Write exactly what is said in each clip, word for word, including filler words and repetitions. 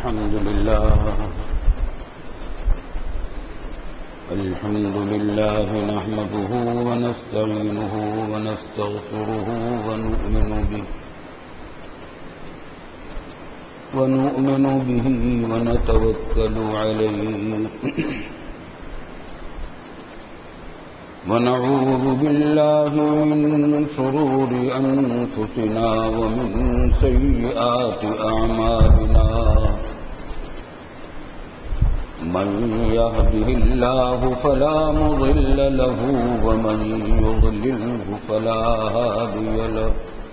الحمد لله الحمد لله نحمده ونستعينه ونستغفره ونؤمن به ونؤمن به ونتوكل عليه ونعوذ بالله من شرور أنفسنا ومن سيئات أعمالنا من يهده الله فلا مضل له ومن يضلله فلا هادي له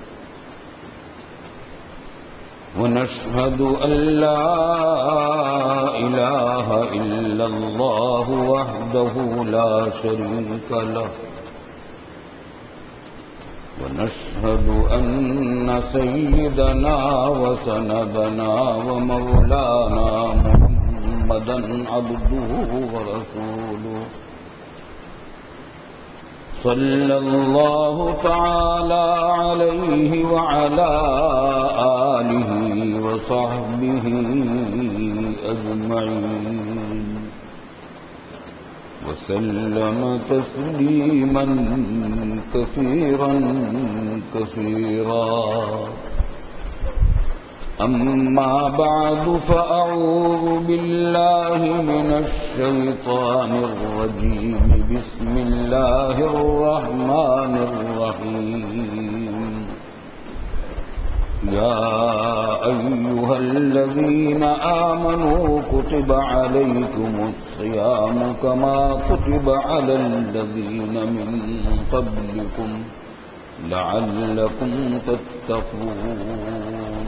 ونشهد أن لا إله إلا الله وحده لا شريك له ونشهد أن سيدنا وسندنا ومولانا محمدا عبده ورسوله صلى الله تعالى عليه وعلى آله وصحبه أجمعين وسلم تسليما كثيرا كثيرا أما بعد فأعوذ بالله من الشيطان الرجيم بسم الله الرحمن الرحيم يا أيها الذين آمنوا كتب عليكم الصيام كما كتب على الذين من قبلكم لعلكم تتقون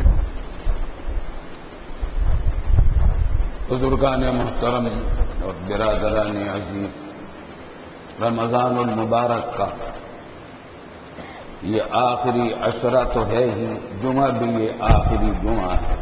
بزرگان محترم اور برادران عزیز، رمضان المبارک کا یہ آخری عشرہ تو ہے ہی، جمعہ بھی یہ آخری جمعہ ہے۔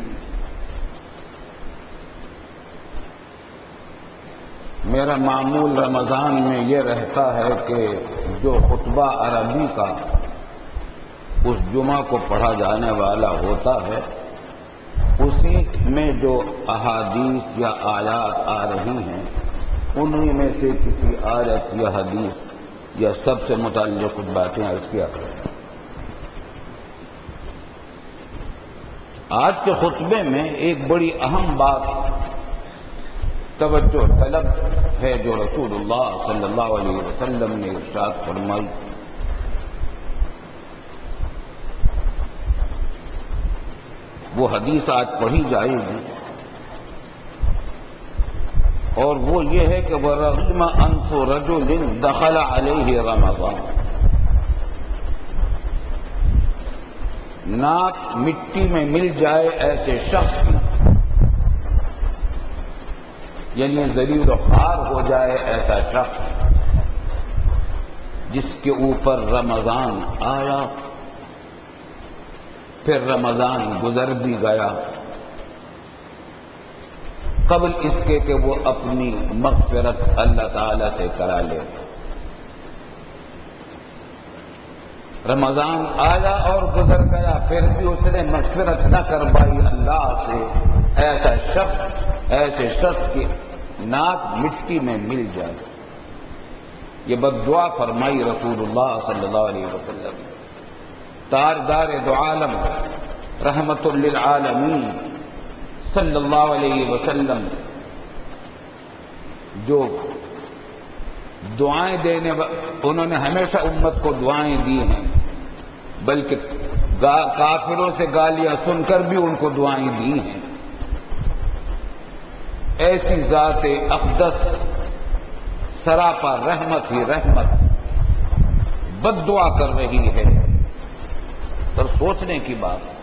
میرا معمول رمضان میں یہ رہتا ہے کہ جو خطبہ عربی کا اس جمعہ کو پڑھا جانے والا ہوتا ہے، اسی میں جو احادیث یا آیات آ رہی ہیں انہی میں سے کسی آیت یا حدیث یا سب سے متعلق کچھ باتیں عرض کیا کریں۔ آج کے خطبے میں ایک بڑی اہم بات توجہ طلب ہے جو رسول اللہ صلی اللہ علیہ وسلم نے ارشاد فرمائی۔ وہ حدیث آج پڑھی جائے گی اور وہ یہ ہے کہ وَرَغِمَ أَنْفُ رَجُلٍ دَخَلَ عَلَيْهِ رَمَضَانَ، ناک مٹی میں مل جائے ایسے شخص کی، یعنی ذلیل و خوار ہو جائے ایسا شخص جس کے اوپر رمضان آیا پھر رمضان گزر بھی گیا قبل اس کے کہ وہ اپنی مغفرت اللہ تعالی سے کرا لے۔ رمضان آیا اور گزر گیا پھر بھی اس نے مغفرت نہ کروائی اللہ سے، ایسا شخص ایسے شخص کی ناک مٹی میں مل جائے، یہ بد دعا فرمائی رسول اللہ صلی اللہ علیہ وسلم۔ تاجدار دو عالم رحمت للعالمین صلی اللہ علیہ وسلم جو دعائیں دینے انہوں نے ہمیشہ امت کو دعائیں دی ہیں، بلکہ کافروں سے گالیاں سن کر بھی ان کو دعائیں دی ہیں۔ ایسی ذات اقدس سراپا رحمت ہی رحمت بد دعا کر رہی ہے، پر سوچنے کی بات ہے،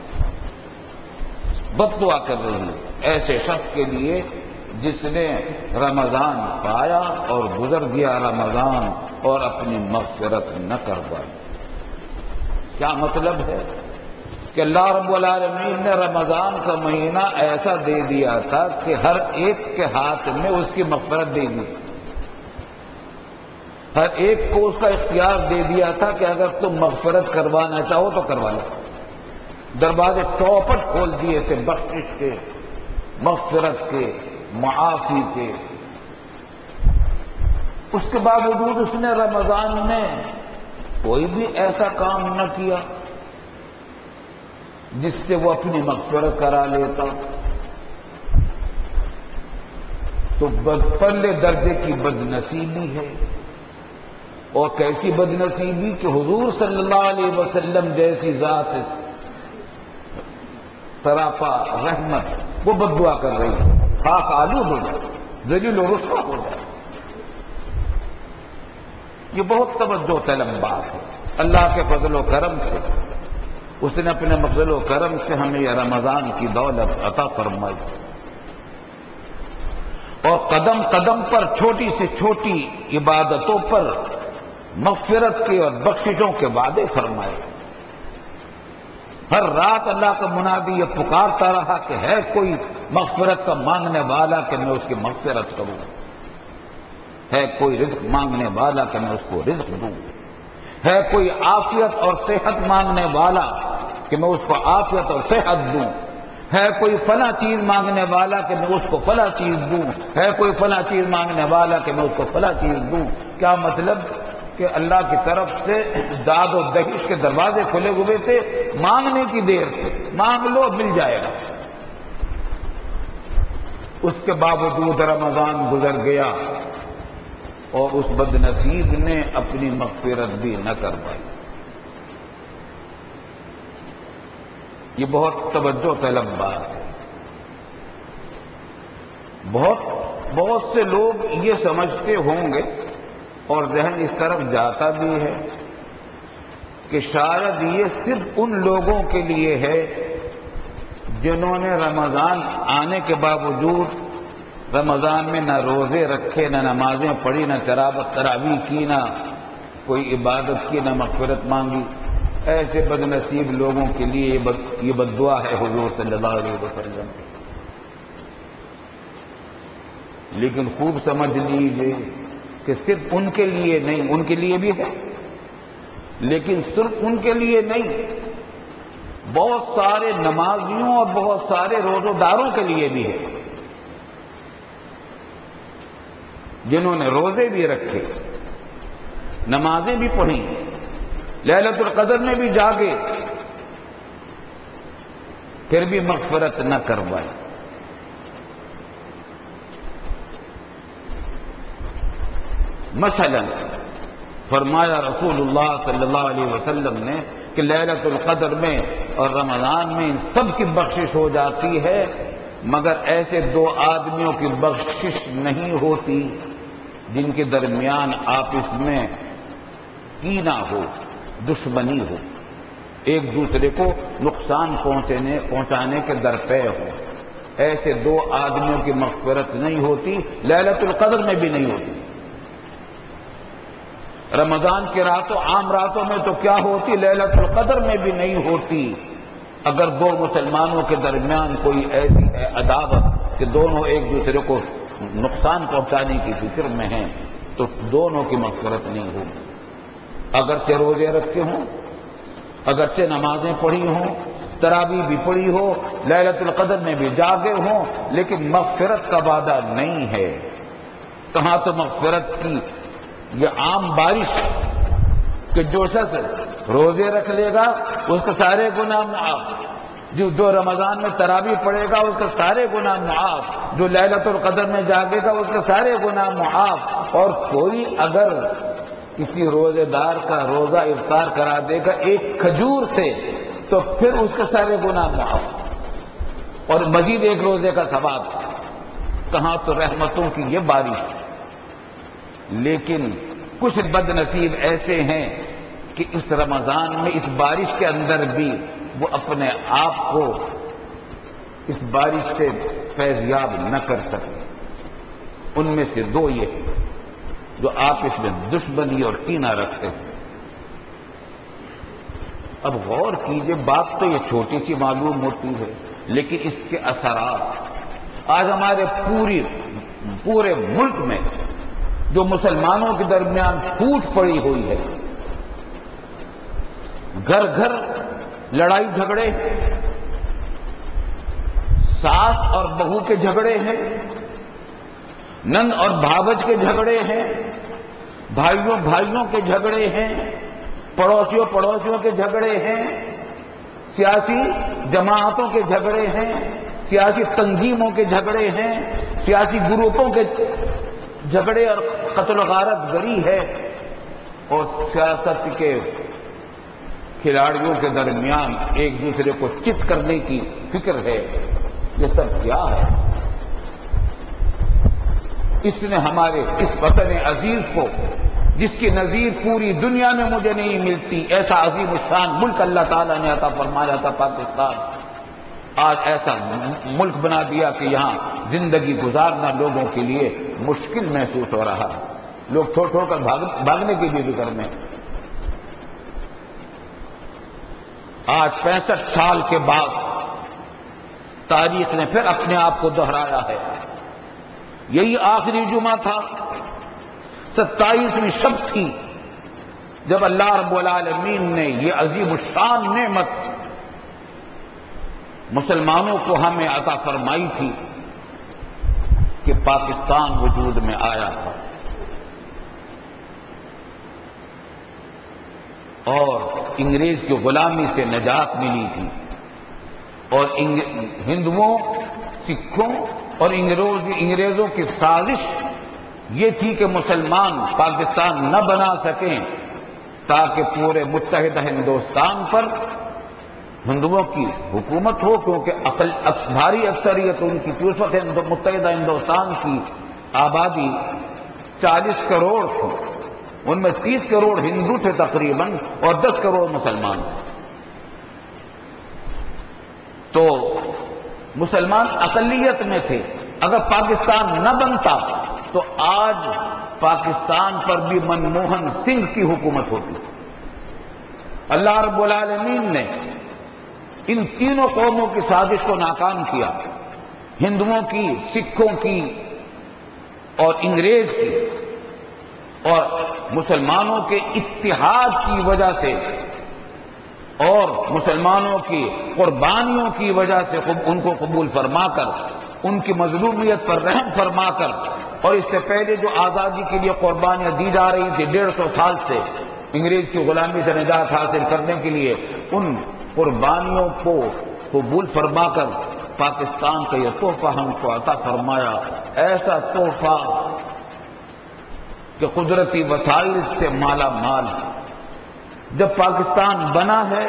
بد دعا کر رہی ہے ایسے شخص کے لیے جس نے رمضان پایا اور گزر گیا رمضان اور اپنی مغفرت نہ کروائی۔ کیا مطلب ہے کہ اللہ رب العالمین نے رمضان کا مہینہ ایسا دے دیا تھا کہ ہر ایک کے ہاتھ میں اس کی مغفرت دے دی تھی، ہر ایک کو اس کا اختیار دے دیا تھا کہ اگر تم مغفرت کروانا چاہو تو کروا لو۔ دروازے چوپٹ کھول دیے تھے بخشش کے، مغفرت کے، معافی کے، اس کے باوجود اس نے رمضان میں کوئی بھی ایسا کام نہ کیا جس سے وہ اپنی مغفرت کرا لیتا، تو پہلے درجے کی بد نصیبی ہے۔ اور کیسی بد نصیبی کہ حضور صلی اللہ علیہ وسلم جیسی ذات سراپا رحمت وہ بد دعا کر رہی ہے، خاک آلود ہو جائے، ذلیل و رسوا ہو جائے۔ یہ بہت توجہ طلب بات ہے۔ اللہ کے فضل و کرم سے اس نے اپنے فضل و کرم سے ہمیں یہ رمضان کی دولت عطا فرمائی، اور قدم قدم پر چھوٹی سے چھوٹی عبادتوں پر مغفرت کے اور بخششوں کے وعدے فرمائے۔ ہر رات اللہ کا منادی یہ پکارتا رہا کہ ہے کوئی مغفرت کا مانگنے والا کہ میں اس کی مغفرت کروں، ہے کوئی رزق مانگنے والا کہ میں اس کو رزق دوں، ہے کوئی عافیت اور صحت مانگنے والا کہ میں اس کو عافیت اور صحت دوں، ہے کوئی فلاں چیز مانگنے والا کہ میں اس کو فلاں چیز دوں، ہے کوئی فلاں چیز مانگنے والا کہ میں اس کو فلاں چیز دوں۔ کیا مطلب کہ اللہ کی طرف سے داد و دہش کے دروازے کھلے ہوئے تھے، مانگنے کی دیر تھی، مانگ لو مل جائے گا۔ اس کے باوجود رمضان گزر گیا اور اس بد نصیب نے اپنی مغفرت بھی نہ کر پائی۔ یہ بہت توجہ طلب بات ہے۔ بہت بہت سے لوگ یہ سمجھتے ہوں گے اور ذہن اس طرف جاتا بھی ہے کہ شاید یہ صرف ان لوگوں کے لیے ہے جنہوں نے رمضان آنے کے باوجود رمضان میں نہ روزے رکھے، نہ نمازیں پڑھی، نہ تلاوت تراویح کی، نہ کوئی عبادت کی، نہ مغفرت مانگی۔ ایسے بد نصیب لوگوں کے لیے یہ بد دعا ہے حضور صلی اللہ علیہ وسلم۔ لیکن خوب سمجھ لیجیے کہ صرف ان کے لیے نہیں، ان کے لیے بھی ہے، لیکن صرف ان کے لیے نہیں، بہت سارے نمازیوں اور بہت سارے روزہ داروں کے لیے بھی ہے، جنہوں نے روزے بھی رکھے، نمازیں بھی پڑھی، لیلۃ القدر میں بھی جاگے، پھر بھی مغفرت نہ کروائی۔ مثلا فرمایا رسول اللہ صلی اللہ علیہ وسلم نے کہ لیلۃ القدر میں اور رمضان میں ان سب کی بخشش ہو جاتی ہے، مگر ایسے دو آدمیوں کی بخشش نہیں ہوتی جن کے درمیان آپس میں کینہ ہو، دشمنی ہو، ایک دوسرے کو نقصان پہنچانے پہنچانے کے درپے ہو۔ ایسے دو آدمیوں کی مغفرت نہیں ہوتی، لیلۃ القدر میں بھی نہیں ہوتی۔ رمضان کی راتوں، عام راتوں میں تو کیا ہوتی، لیلۃ القدر میں بھی نہیں ہوتی۔ اگر دو مسلمانوں کے درمیان کوئی ایسی ہے عداوت کہ دونوں ایک دوسرے کو نقصان پہنچانے کی فکر میں ہیں، تو دونوں کی مغفرت نہیں ہوگی۔ اگرچہ روزے رکھے ہوں، اگرچہ نمازیں پڑھی ہوں، تراویح بھی پڑھی ہو، لیلۃ القدر میں بھی جاگے ہوں، لیکن مغفرت کا وعدہ نہیں ہے۔ کہاں تو مغفرت کی یہ عام بارش کہ جو شخص روزے رکھ لے گا اس کے سارے گناہ معاف، جو جو رمضان میں تراویح پڑھے گا اس کے سارے گناہ معاف، جو لیلۃ القدر میں جاگے گا اس کے سارے گناہ معاف، اور کوئی اگر کسی روزے دار کا روزہ افطار کرا دے گا ایک کھجور سے تو پھر اس کے سارے گناہ معاف اور مزید ایک روزے کا ثواب۔ کہاں تو رحمتوں کی یہ بارش۔ لیکن کچھ بد نصیب ایسے ہیں کہ اس رمضان میں اس بارش کے اندر بھی وہ اپنے آپ کو اس بارش سے فیضیاب نہ کر سکے۔ ان میں سے دو یہ جو آپس میں دشمنی اور کینہ رکھتے ہیں۔ اب غور کیجئے، بات تو یہ چھوٹی سی معلوم ہوتی ہے، لیکن اس کے اثرات آج ہمارے پوری پورے ملک میں جو مسلمانوں کے درمیان پھوٹ پڑی ہوئی ہے، گھر گھر لڑائی جھگڑے، ساس اور بہو کے جھگڑے ہیں، نند اور بھابج کے جھگڑے ہیں، بھائیوں بھائیوں کے جھگڑے ہیں، پڑوسیوں پڑوسیوں کے جھگڑے ہیں، سیاسی جماعتوں کے جھگڑے ہیں، سیاسی تنظیموں کے جھگڑے ہیں، سیاسی گروپوں کے جھگڑے اور قتل و غارت گری ہے، اور سیاست کے کھلاڑیوں کے درمیان ایک دوسرے کو چت کرنے کی فکر ہے۔ یہ سب کیا ہے؟ اس نے ہمارے اس وطن عزیز کو، جس کی نظیر پوری دنیا میں مجھے نہیں ملتی، ایسا عظیم الشان ملک اللہ تعالیٰ نے عطا فرمایا تھا پاکستان، آج ایسا ملک بنا دیا کہ یہاں زندگی گزارنا لوگوں کے لیے مشکل محسوس ہو رہا ہے، لوگ چھوڑ چھوڑ کر بھاگ بھاگنے کی بھی فکر میں۔ آج پینسٹھ سال کے بعد تاریخ نے پھر اپنے آپ کو دہرایا ہے۔ یہی آخری جمعہ تھا، ستائیسویں شب تھی، جب اللہ رب العالمین نے یہ عظیم الشان نعمت مسلمانوں کو ہمیں عطا فرمائی تھی کہ پاکستان وجود میں آیا تھا، اور انگریز کی غلامی سے نجات ملی تھی، اور ہندوؤں، سکھوں اور انگریزوں کی سازش یہ تھی کہ مسلمان پاکستان نہ بنا سکیں تاکہ پورے متحدہ ہندوستان پر ہندوؤں کی حکومت ہو، کیونکہ بھاری اکثریت ان کی اس وقت متحدہ ہندوستان کی آبادی چالیس کروڑ تھی، ان میں تیس کروڑ ہندو تھے تقریباً اور دس کروڑ مسلمان تھے، تو مسلمان اقلیت میں تھے۔ اگر پاکستان نہ بنتا تو آج پاکستان پر بھی منموہن سنگھ کی حکومت ہوتی۔ اللہ رب العالمین نے ان تینوں قوموں کی سازش کو ناکام کیا، ہندوؤں کی، سکھوں کی اور انگریز کی، اور مسلمانوں کے اتحاد کی وجہ سے اور مسلمانوں کی قربانیوں کی وجہ سے ان کو قبول فرما کر، ان کی مظلومیت پر رحم فرما کر، اور اس سے پہلے جو آزادی کے لیے قربانیاں دی جا رہی تھی ڈیڑھ سو سال سے انگریز کی غلامی سے نجات حاصل کرنے کے لیے، ان قربانیوں کو قبول فرما کر پاکستان کا یہ تحفہ ہم کو عطا فرمایا، ایسا تحفہ کہ قدرتی وسائل سے مالا مال۔ جب پاکستان بنا ہے،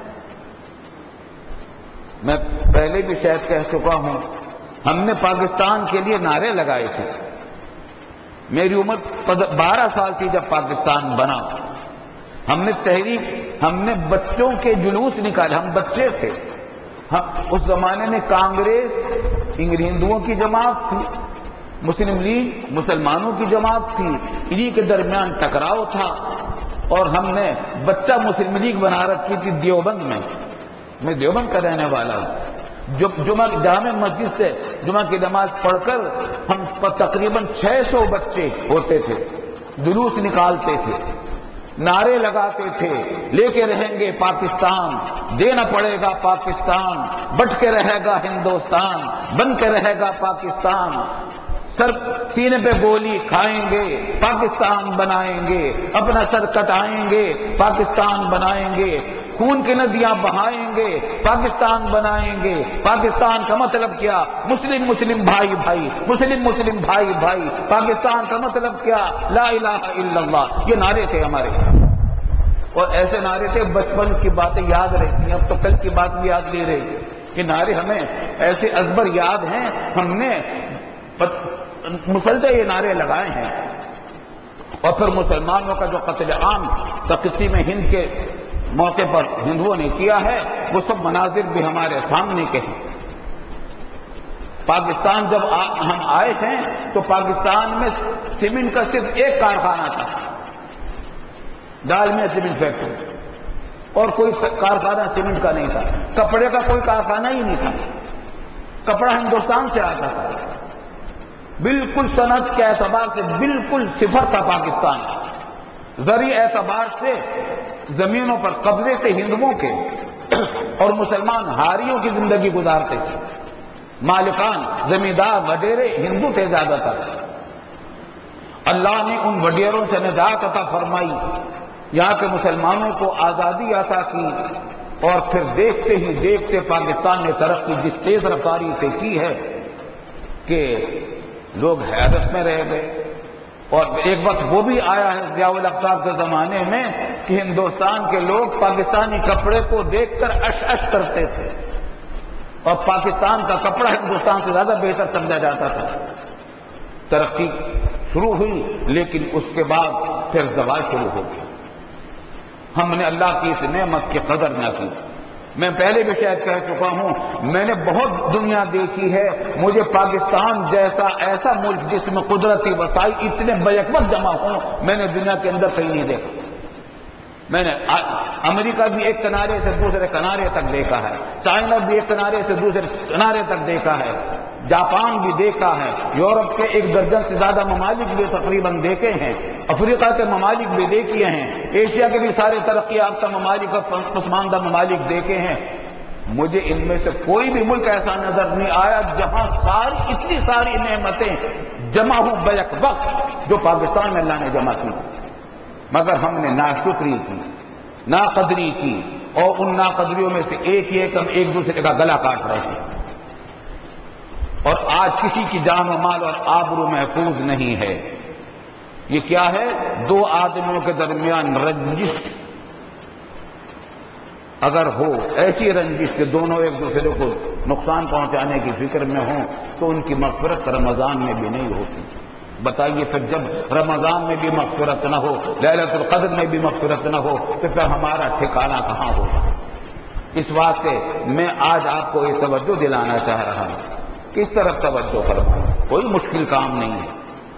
میں پہلے بھی شاید کہہ چکا ہوں، ہم نے پاکستان کے لیے نعرے لگائے تھے۔ میری عمر بارہ سال تھی جب پاکستان بنا، ہم نے تحریک، ہم نے بچوں کے جلوس نکالے، ہم بچے تھے، ہم اس زمانے میں کانگریس ہندوؤں کی جماعت تھی، مسلم لیگ مسلمانوں کی جماعت تھی، انہی کے درمیان ٹکراؤ تھا، اور ہم نے بچہ مسلم لیگ بنا رکھی تھی دیوبند میں۔ میں دیوبند کا رہنے والا ہوں، جمعہ جامع مسجد سے جمعہ کی نماز پڑھ کر ہم تقریباً چھ سو بچے ہوتے تھے، جلوس نکالتے تھے، نعرے لگاتے تھے، لے کے رہیں گے پاکستان، دینا پڑے گا پاکستان، بٹ کے رہے گا ہندوستان، بن کے رہے گا پاکستان، سر سینے پہ گولی کھائیں گے پاکستان بنائیں گے، اپنا سر کٹائیں گے پاکستان بنائیں گے، خون کی ندیاں بہائیں گے پاکستان بنائیں گے۔ پاکستان کا مطلب کیا؟ مسلم مسلم بھائی بھائی، مسلم مسلم بھائی بھائی۔ پاکستان کا مطلب کیا؟ لا الہ الا اللہ۔ یہ نعرے تھے ہمارے، اور ایسے نعرے تھے بچپن کی باتیں یاد رہتی ہیں، اب تو کل کی بات بھی یاد نہیں رہی۔ یہ نعرے ہمیں ایسے ازبر یاد ہیں، ہم نے مسلسل یہ نعرے لگائے ہیں۔ اور پھر مسلمانوں کا جو قتل عام تقسیم ہند کے موقع پر ہندوؤں نے کیا ہے، وہ سب مناظر بھی ہمارے سامنے کے ہیں۔ پاکستان جب ہم آئے ہیں تو پاکستان میں سیمنٹ کا صرف ایک کارخانہ تھا، ڈالمیا سیمنٹ فیکٹری، اور کوئی کارخانہ سیمنٹ کا نہیں تھا، کپڑے کا کوئی کارخانہ ہی نہیں تھا، کپڑا ہندوستان سے آتا تھا، بالکل صنعت کے اعتبار سے بالکل صفر تھا پاکستان، زرعی اعتبار سے زمینوں پر قبضے تھے ہندوؤں کے، اور مسلمان ہاریوں کی زندگی گزارتے تھے۔ مالکان زمیندار وڈیرے ہندو تھے زیادہ تر. اللہ نے ان وڈیروں سے نجات عطا فرمائی، یہاں کے مسلمانوں کو آزادی عطا کی، اور پھر دیکھتے ہی دیکھتے پاکستان نے ترقی جس تیز رفتاری سے کی ہے کہ لوگ حیرت میں رہ گئے. اور ایک وقت وہ بھی آیا ہے ضیاء الحق صاحب کے زمانے میں کہ ہندوستان کے لوگ پاکستانی کپڑے کو دیکھ کر اش اش کرتے تھے، اور پاکستان کا کپڑا ہندوستان سے زیادہ بہتر سمجھا جاتا تھا. ترقی شروع ہوئی لیکن اس کے بعد پھر زوال شروع ہو گیا. ہم نے اللہ کی اس نعمت کی قدر نہ کی. میں پہلے بھی شاید کہہ چکا ہوں، میں نے بہت دنیا دیکھی ہے، مجھے پاکستان جیسا ایسا ملک جس میں قدرتی وسائل اتنے بیک وقت جمع ہوں میں نے دنیا کے اندر کہیں نہیں دیکھا. میں نے امریکہ بھی ایک کنارے سے دوسرے کنارے تک دیکھا ہے، چائنا بھی ایک کنارے سے دوسرے کنارے تک دیکھا ہے، جاپان بھی دیکھا ہے، یورپ کے ایک درجن سے زیادہ ممالک بھی تقریباً دیکھے ہیں، افریقہ کے ممالک بھی دیکھے ہیں، ایشیا کے بھی سارے ترقی یافتہ ممالک اور پسماندہ ممالک دیکھے ہیں. مجھے ان میں سے کوئی بھی ملک ایسا نظر نہیں آیا جہاں ساری اتنی ساری نعمتیں جمع ہوں بیک وقت جو پاکستان میں اللہ نے جمع کی. مگر ہم نے ناشکری کی، ناقدری کی، اور ان ناقدریوں میں سے ایک ایک ہم ایک دوسرے کا گلا کاٹ رہے ہیں. اور آج کسی کی جان و مال اور آبرو محفوظ نہیں ہے. یہ کیا ہے؟ دو آدمیوں کے درمیان رنجش اگر ہو، ایسی رنجش کہ دونوں ایک دوسرے کو نقصان پہنچانے کی فکر میں ہوں، تو ان کی مغفرت رمضان میں بھی نہیں ہوتی. بتائیے پھر جب رمضان میں بھی مغفرت نہ ہو، لیلۃ القدر میں بھی مغفرت نہ ہو، تو پھر ہمارا ٹھکانہ کہاں ہوگا؟ اس بات سے میں آج آپ کو یہ توجہ دلانا چاہ رہا ہوں. کس طرف توجہ فرمائیں؟ کوئی مشکل کام نہیں ہے.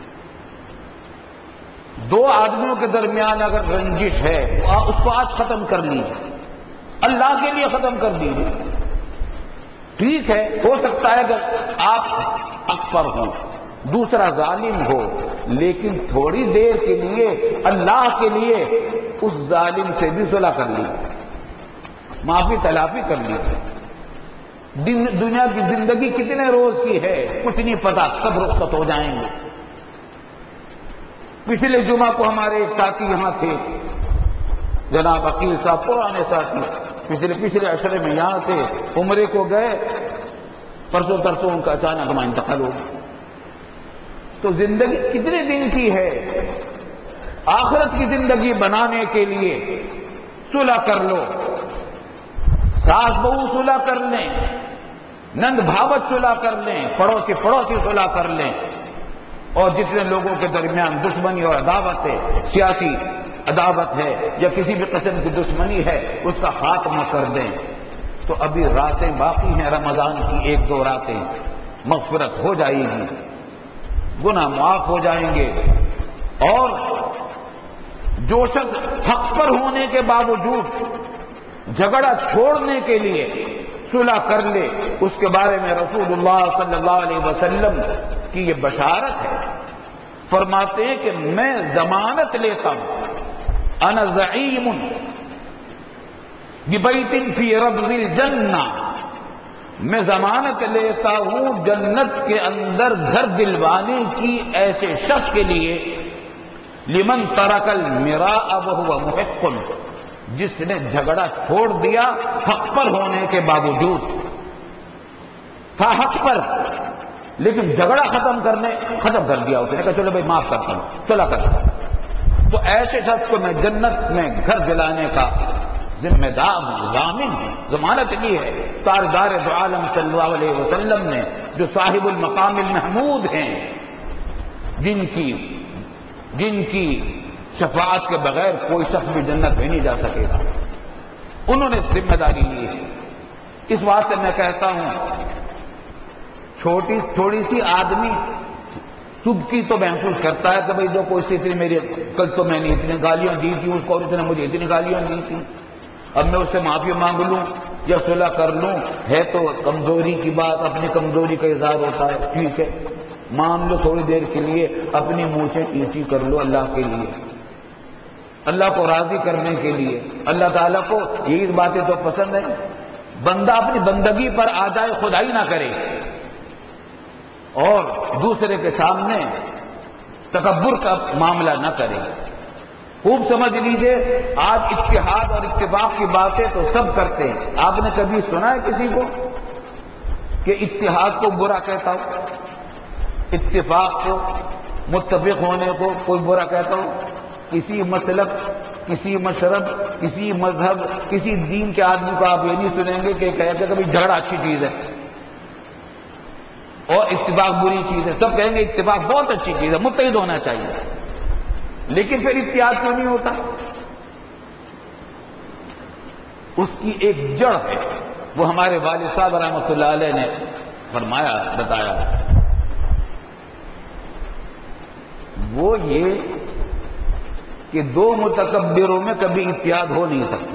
دو آدمیوں کے درمیان اگر رنجش ہے اس کو آج ختم کر لیجیے، اللہ کے لیے ختم کر دیجیے. ٹھیک ہے، ہو سکتا ہے کہ آپ حق پر ہوں، دوسرا ظالم ہو، لیکن تھوڑی دیر کے لیے اللہ کے لیے اس ظالم سے بھی صلح کر لیجیے، معافی تلافی کر لیجیے. دنیا کی زندگی کتنے روز کی ہے کچھ نہیں پتا، کب رخصت ہو جائیں گے. پچھلے جمعہ کو ہمارے ایک ساتھی یہاں تھے، جناب عقیل صاحب، پرانے ساتھی، پچھلے پچھلے عشرے میں یہاں تھے، عمرے کو گئے، پرسوں ترسوں ان کا اچانک وہاں انتقال ہو گیا. تو زندگی کتنے دن کی ہے؟ آخرت کی زندگی بنانے کے لیے صلح کر لو، ساس بہو صلح کر لیں، نند بھاوت صلح کر لیں، پڑوسی پڑوسی صلح کر لیں، اور جتنے لوگوں کے درمیان دشمنی اور عداوت ہے، سیاسی عداوت ہے یا کسی بھی قسم کی دشمنی ہے، اس کا خاتمہ کر دیں. تو ابھی راتیں باقی ہیں، رمضان کی ایک دو راتیں، مغفرت ہو جائے گی، گناہ معاف ہو جائیں گے. اور جو شخص حق پر ہونے کے باوجود جھگڑا چھوڑنے کے لیے صلح کر لے، اس کے بارے میں رسول اللہ صلی اللہ علیہ وسلم کی یہ بشارت ہے. فرماتے ہیں کہ میں ضمانت لیتا ہوں، انا زعیم ببیت فی ربض الجنہ، میں ضمانت لیتا ہوں جنت کے اندر گھر دلوانے کی ایسے شخص کے لیے، لمن ترک المراء وهو محق، جس نے جھگڑا چھوڑ دیا حق پر ہونے کے باوجود، تھا حق پر لیکن جھگڑا ختم کرنے ختم کر دیا، اس نے کہا چلو بھائی معاف کرتا ہوں، صلح کرتا ہوں، تو ایسے شخص کو میں جنت میں گھر دلانے کا ذمہ دار ہوں، ضامن ہوں. ضمانت لی ہے تاجدار دو عالم صلی اللہ علیہ وسلم نے، جو صاحب المقام المحمود ہیں، جن کی جن کی شفاعت کے بغیر کوئی شخص بھی جنت میں نہیں جا سکے گا. انہوں نے ذمہ داری لی ہے. اس بات سے میں کہتا ہوں، چھوٹی تھوڑی سی آدمی صبح کی تو محسوس کرتا ہے کہ بھئی جو کوئی سی اتنی میری، کل تو میں نے اتنی گالیاں دی تھی اس کو، اور اس نے مجھے اتنی گالیاں دی تھی، اب میں اس سے معافی مانگ لوں یا صلح کر لوں، ہے تو کمزوری کی بات، اپنی کمزوری کا اظہار ہوتا ہے. ٹھیک ہے، مان لو تھوڑی دیر کے لیے اپنی مونچھیں اینچی کر لو اللہ کے لیے، اللہ کو راضی کرنے کے لیے. اللہ تعالیٰ کو یہی باتیں تو پسند ہیں، بندہ اپنی بندگی پر آ جائے، خدائی نہ کرے. اور دوسرے کے سامنے تکبر کا معاملہ نہ کریں. خوب سمجھ لیجئے، آج اتحاد اور اتفاق کی باتیں تو سب کرتے ہیں. آپ نے کبھی سنا ہے کسی کو کہ اتحاد کو برا کہتا ہو، اتفاق کو، متفق ہونے کو کوئی برا کہتا ہو؟ کسی مسلک، کسی مشرب، کسی مذہب، کسی دین کے آدمی کو آپ یہ نہیں سنیں گے کہ کہے کہ کبھی جھگڑا اچھی چیز ہے اور اتفاق بری چیز ہے. سب کہیں گے اتفاق بہت اچھی چیز ہے، متحد ہونا چاہیے. لیکن پھر اتحاد کیوں نہیں ہوتا؟ اس کی ایک جڑ ہے، وہ ہمارے والد صاحب رحمۃ اللہ علیہ نے فرمایا، بتایا. وہ یہ کہ دو متکبروں میں کبھی اتحاد ہو نہیں سکتا.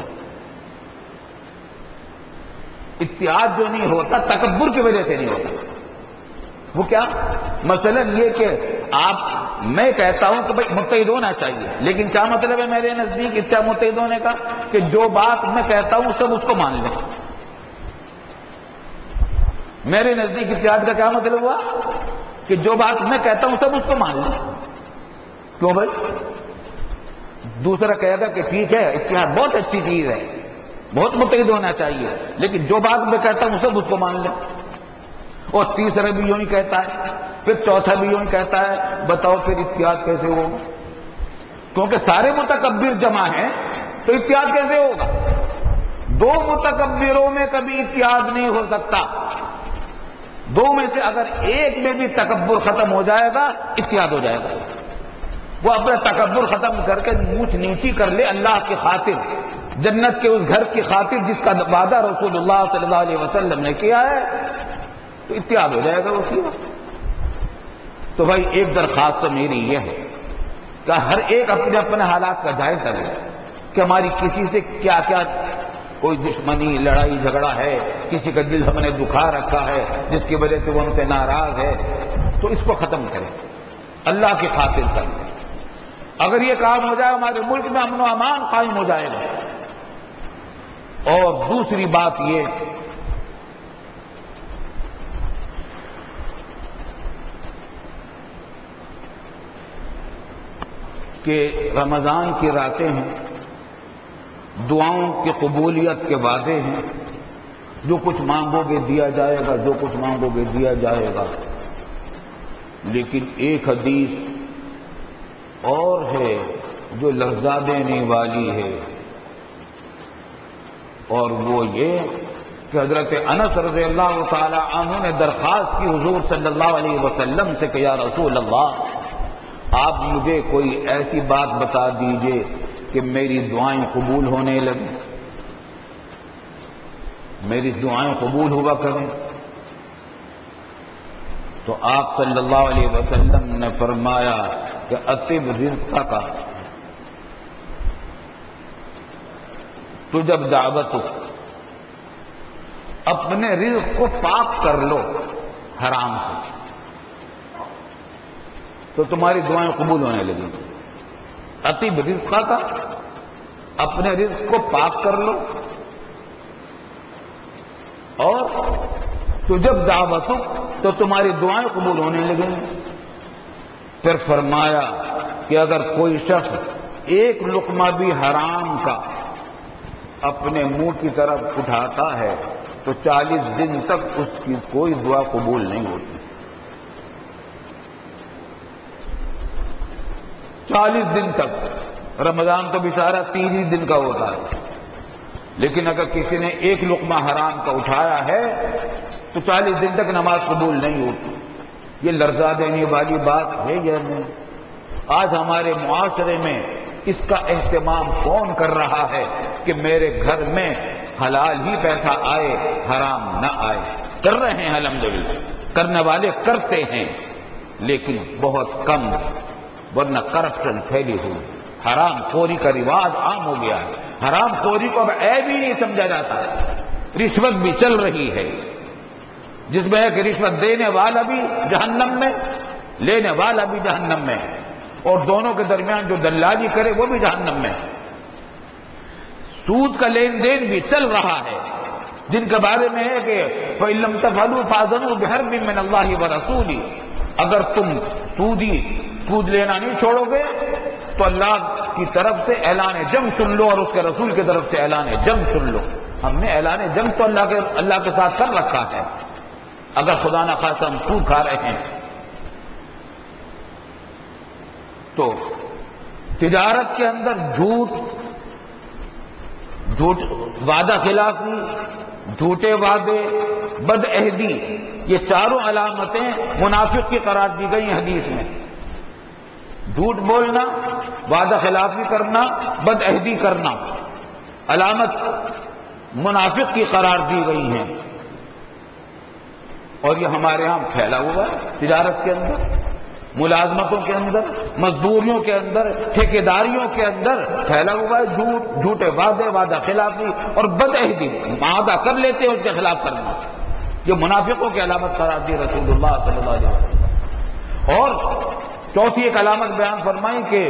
اتحاد جو نہیں ہوتا تکبر کی وجہ سے نہیں ہوتا. وہ کیا؟ مثلا یہ کہ آپ، میں کہتا ہوں کہ بھائی متحد ہونا چاہیے، لیکن کیا مطلب ہے میرے نزدیک اتحاد متحد ہونے کا؟ کہ جو بات میں کہتا ہوں سب اس کو مان لیں. میرے نزدیک اتحاد کا کیا مطلب ہوا؟ کہ جو بات میں کہتا ہوں سب اس کو مان لیں. کیوں بھائی؟ دوسرا کہے گا کہ ٹھیک ہے اتحاد بہت اچھی چیز ہے، بہت متحد ہونا چاہیے، لیکن جو بات میں کہتا ہوں سب اس کو مان لیں. اور تیسرا بھی یوں ہی کہتا ہے، پھر چوتھا بھی یوں ہی کہتا ہے. بتاؤ پھر اتحاد کیسے ہوگا؟ کیونکہ سارے متکبر جمع ہیں تو اتحاد کیسے ہوگا؟ دو متکبروں میں کبھی اتحاد نہیں ہو سکتا. دو میں سے اگر ایک میں بھی تکبر ختم ہو جائے گا اتحاد ہو جائے گا. وہ اپنا تکبر ختم کر کے اونچ نیچی کر لے اللہ کی خاطر، جنت کے اس گھر کی خاطر جس کا وعدہ رسول اللہ صلی اللہ علیہ وسلم نے کیا ہے، تو اتحاد ہو جائے گا اسی وقت. تو بھائی ایک درخواست تو میری یہ ہے کہ ہر ایک اپنے اپنے حالات کا جائزہ لے کہ ہماری کسی سے کیا کیا کوئی دشمنی، لڑائی جھگڑا ہے، کسی کا دل ہم نے دکھا رکھا ہے جس کی وجہ سے وہ ہم سے ناراض ہے، تو اس کو ختم کریں، اللہ کی خاطر کریں. اگر یہ کام ہو جائے ہمارے ملک میں امن و امان قائم ہو جائے گا. اور دوسری بات یہ کہ رمضان کی راتیں ہیں، دعاؤں کی قبولیت کے وعدے ہیں. جو کچھ مانگو گے دیا جائے گا، جو کچھ مانگو گے دیا جائے گا. لیکن ایک حدیث اور ہے جو لرزا دینے والی ہے، اور وہ یہ کہ حضرت انس رضی اللہ تعالی عنہ نے درخواست کی حضور صلی اللہ علیہ وسلم سے کہ یا رسول اللہ، آپ مجھے کوئی ایسی بات بتا دیجئے کہ میری دعائیں قبول ہونے لگیں، میری دعائیں قبول ہوا کریں. تو آپ صلی اللہ علیہ وسلم نے فرمایا کہ اطب رزق کا، تو جب دعوت ہو اپنے رزق کو پاک کر لو حرام سے، تو تمہاری دعائیں قبول ہونے لگیں. اطب رزق کا، اپنے رزق کو پاک کر لو، اور تو جب دعوت ہو تو تمہاری دعائیں قبول ہونے لگیں. پھر فرمایا کہ اگر کوئی شخص ایک لقمہ بھی حرام کا اپنے منہ کی طرف اٹھاتا ہے تو چالیس دن تک اس کی کوئی دعا قبول نہیں ہوتی. چالیس دن تک. رمضان تو بیچارہ تین ہی دن کا ہوتا ہے، لیکن اگر کسی نے ایک لقمہ حرام کا اٹھایا ہے تو چالیس دن تک نماز قبول نہیں ہوتی. یہ لرزا دینے والی بات ہے یا نہیں؟ آج ہمارے معاشرے میں اس کا اہتمام کون کر رہا ہے کہ میرے گھر میں حلال ہی پیسہ آئے، حرام نہ آئے؟ کر رہے ہیں الحمدللہ، کرنے والے کرتے ہیں، لیکن بہت کم، ورنہ کرپشن پھیلی ہوئی، حرام خوری کا رواج عام ہو گیا ہے. حرام خوری کو اب عیب ہی نہیں سمجھا جاتا. رشوت بھی چل رہی ہے، جس میں ہے کہ رشوت دینے والا بھی جہنم میں، لینے والا بھی جہنم میں، اور دونوں کے درمیان جو دلالی کرے وہ بھی جہنم میں. سود کا لین دین بھی چل رہا ہے، جن کے بارے میں ہے کہ فَإِن لَّمْ تَفْعَلُوا فَأْذَنُوا بِحَرْبٍ مِّنَ اللَّهِ وَرَسُولِهِ، اگر تم سودی سود لینا نہیں چھوڑو گے تو اللہ کی طرف سے اعلان جنگ سن لو اور اس کے رسول کی طرف سے اعلان جنگ سن لو۔ ہم نے اعلان جنگ تو اللہ کے اللہ کے ساتھ کر رکھا ہے، اگر خدا نہ خواستہ ہم سود کھا رہے ہیں تو تجارت کے اندر جھوٹ جھوٹ وعدہ خلافی، جھوٹے وعدے، بد عہدی، یہ چاروں علامتیں منافق کی قرار دی گئی ہیں حدیث میں۔ جھوٹ بولنا، وعدہ خلافی کرنا، بد عہدی کرنا علامت منافق کی قرار دی گئی ہیں، اور یہ ہمارے ہاں پھیلا ہوا ہے۔ تجارت کے اندر، ملازمتوں کے اندر، مزدوریوں کے اندر، ٹھیکیداریوں کے اندر پھیلا ہوا ہے جھوٹ، جھوٹے وعدے، وعدہ خلافی اور بد عہدی، وعدہ کر لیتے ہیں اس کے خلاف کرنا، یہ منافقوں کی علامت قرار دی رسول اللہ صلی اللہ علیہ وسلم۔ اور چوتھی ایک علامت بیان فرمائی کہ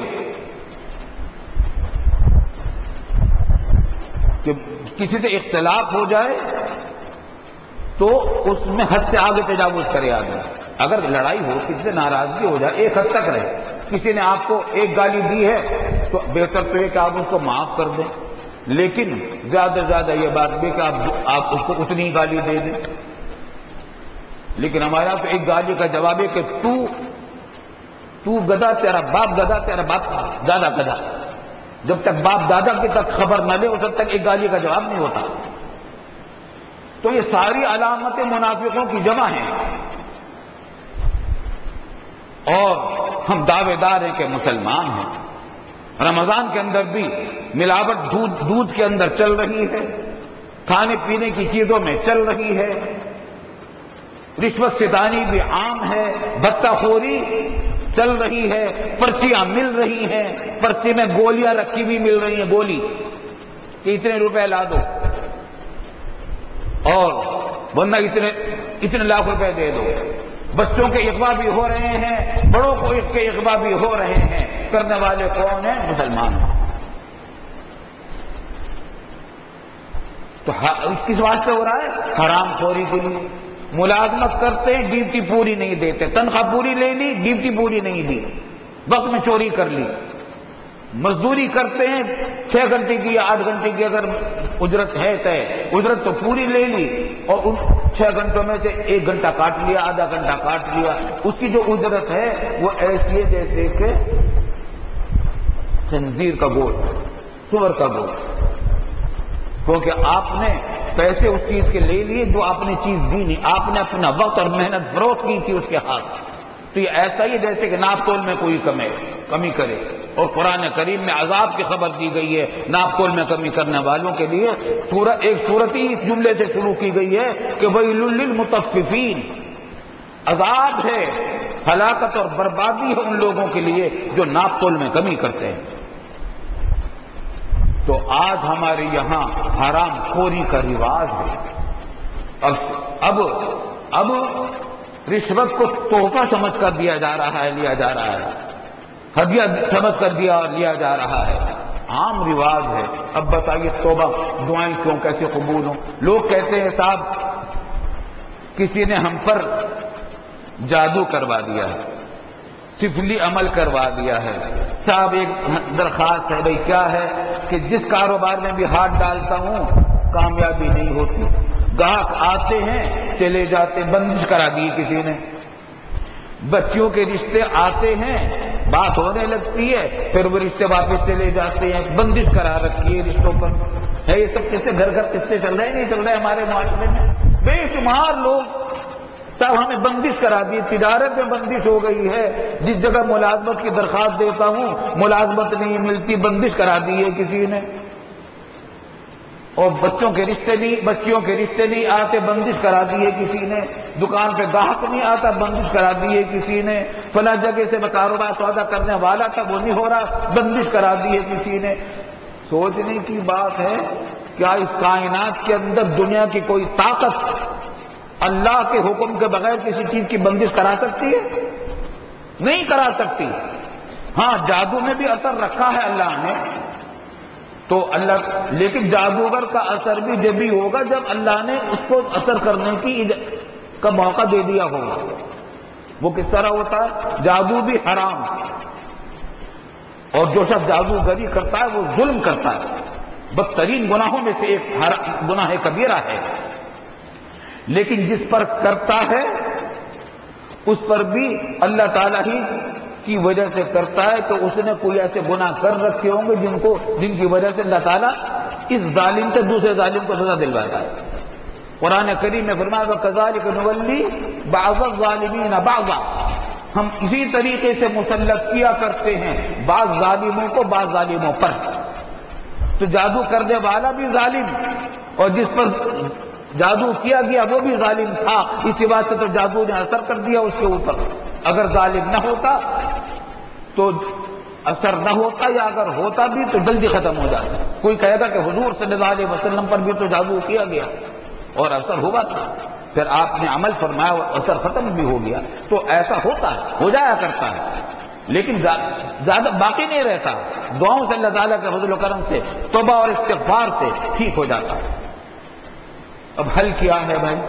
کہ کسی سے اختلاف ہو جائے تو اس میں حد سے آگے تجاوز کرے آدمی۔ اگر لڑائی ہو، کسی سے ناراضگی ہو جائے، ایک حد تک رہے، کسی نے آپ کو ایک گالی دی ہے تو بہتر تو یہ کہ آپ اس کو معاف کر دیں، لیکن زیادہ سے زیادہ یہ بات بھی کہ آپ آپ اس کو اتنی گالی دے دیں۔ لیکن ہمارے یہاں تو ایک گالی کا جواب ہے کہ تو تو گدھا، تیرا باپ گدھا، تیرا باپ دادا گدھا۔ جب تک باپ دادا کی تک خبر نہ لے اس وقت تک ایک گالی کا جواب نہیں ہوتا۔ تو یہ ساری علامتیں منافقوں کی جمع ہیں، اور ہم دعوے دار ہیں کہ مسلمان ہیں۔ رمضان کے اندر بھی ملاوٹ دودھ دودھ کے اندر چل رہی ہے، کھانے پینے کی چیزوں میں چل رہی ہے، رشوت ستانی بھی عام ہے، بھتہ خوری چل رہی ہے، پرچیاں مل رہی ہیں، پرچی میں گولیاں رکھی بھی مل رہی ہیں، گولی کہ اتنے روپے لا دو اور ورنہ اتنے اتنے لاکھ روپے دے دو۔ بچوں کے اغوا بھی ہو رہے ہیں، بڑوں کو کے اغوا بھی ہو رہے ہیں، کرنے والے کون ہیں؟ مسلمان ہیں۔ تو کس واسطے ہو رہا ہے؟ حرام خوری کے لیے۔ ملازمت کرتے ہیں، ڈیوٹی پوری نہیں دیتے، تنخواہ پوری لے لی، ڈیوٹی پوری نہیں دی، وقت میں چوری کر لی۔ مزدوری کرتے ہیں، چھ گھنٹے کی یا آٹھ گھنٹے کی اگر اجرت ہے طے، اجرت تو پوری لے لی، اور ان چھ گھنٹوں میں سے ایک گھنٹہ کاٹ لیا، آدھا گھنٹہ کاٹ لیا، اس کی جو اجرت ہے وہ ایسی ہے جیسے کہ خنزیر کا گوشت، سور کا گوشت، کیونکہ آپ نے پیسے اس چیز کے لے لیے جو آپ نے چیز دی نہیں، آپ نے اپنا وقت اور محنت فروخت کی تھی اس کے ہاتھ۔ تو یہ ایسا ہی جیسے کہ ناپ تول میں کوئی کمے کمی کرے، اور قرآن کریم میں عذاب کی خبر دی گئی ہے ناپ تول میں کمی کرنے والوں کے لیے۔ سورت ایک سورت ہی اس جملے سے شروع کی گئی ہے کہ وَيْلٌ لِّلْمُطَفِّفِينَ، عذاب ہے، ہلاکت اور بربادی ہے ان لوگوں کے لیے جو ناپ تول میں کمی کرتے ہیں۔ تو آج ہمارے یہاں حرام خوری کا رواج ہے۔ اب اب اب رشوت کو تحفہ سمجھ کر دیا جا رہا ہے، لیا جا رہا ہے، ہدیہ سمجھ کر دیا اور لیا جا رہا ہے، عام رواج ہے۔ اب بتائیے توبہ، دعائیں کیوں کیسے قبول ہوں؟ لوگ کہتے ہیں صاحب کسی نے ہم پر جادو کروا دیا ہے، سفلی عمل کروا دیا ہے۔ صاحب ایک درخواست ہے، بھئی کیا ہے کہ جس کاروبار میں بھی ہاتھ ڈالتا ہوں کامیابی نہیں ہوتی، گاہک آتے ہیں چلے جاتے، بندش کرا دی کسی نے۔ بچوں کے رشتے آتے ہیں، بات ہونے لگتی ہے، پھر وہ رشتے واپس چلے جاتے ہیں، بندش کرا رکھی ہے رشتوں پر۔ ہے یہ سب قصے گھر گھر قصے چل رہے ہیں، نہیں چل رہے ہمارے معاشرے میں؟ بے شمار لوگ صاحب ہمیں بندش کرا دی، تجارت میں بندش ہو گئی ہے، جس جگہ ملازمت کی درخواست دیتا ہوں ملازمت نہیں ملتی، بندش کرا دی ہے کسی نے۔ اور بچوں کے رشتے نہیں بچیوں کے رشتے نہیں آتے، بندش کرا دی ہے کسی نے۔ دکان پہ گاہک نہیں آتا، بندش کرا دی ہے کسی نے۔ فلاں جگہ سے میں کاروبار سودا کرنے والا تھا، وہ نہیں ہو رہا، بندش کرا دی ہے کسی نے۔ سوچنے کی بات ہے، کیا اس کائنات کے اندر دنیا کی کوئی طاقت اللہ کے حکم کے بغیر کسی چیز کی بندش کرا سکتی ہے؟ نہیں کرا سکتی۔ ہاں جادو میں بھی اثر رکھا ہے اللہ نے، تو اللہ، لیکن جادوگر کا اثر بھی جب بھی ہوگا جب اللہ نے اس کو اثر کرنے کی کا موقع دے دیا ہوگا۔ وہ کس طرح ہوتا ہے؟ جادو بھی حرام، اور جو شخص جادوگری کرتا ہے وہ ظلم کرتا ہے، بدترین گناہوں میں سے ایک گناہ کبیرہ ہے۔ لیکن جس پر کرتا ہے اس پر بھی اللہ تعالیٰ ہی کی وجہ سے کرتا ہے، تو اس نے کوئی ایسے گناہ کر رکھے ہوں گے جن کو جن کی وجہ سے اللہ تعالیٰ اس ظالم سے دوسرے ظالم کو سزا دلواتا ہے۔ قرآن کریم میں فرمایا وَكَذَلِكَ نُوَلِّي بَعْضَ الظَّالِمِينَ بَعْضًا، ہم اسی طریقے سے مسلط کیا کرتے ہیں بعض ظالموں کو بعض ظالموں پر۔ تو جادو کرنے والا بھی ظالم، اور جس پر جادو کیا گیا وہ بھی ظالم تھا، اسی بات سے تو جادو نے اثر کر دیا اس کے اوپر۔ اگر ظالم نہ ہوتا تو اثر نہ ہوتا، یا اگر ہوتا بھی تو جلدی ختم ہو جاتا۔ کوئی کہے گا کہ حضور صلی اللہ علیہ وسلم پر بھی تو جادو کیا گیا اور اثر ہوا تھا، پھر آپ نے عمل فرمایا اور اثر ختم بھی ہو گیا۔ تو ایسا ہوتا ہے، ہو جایا کرتا ہے، لیکن زیادہ باقی نہیں رہتا۔ دعاؤں سے اللہ تعالیٰ کے فضل و کرم سے، توبہ اور استغفار سے ٹھیک ہو جاتا ہے۔ اب حل کیا ہے بھائی؟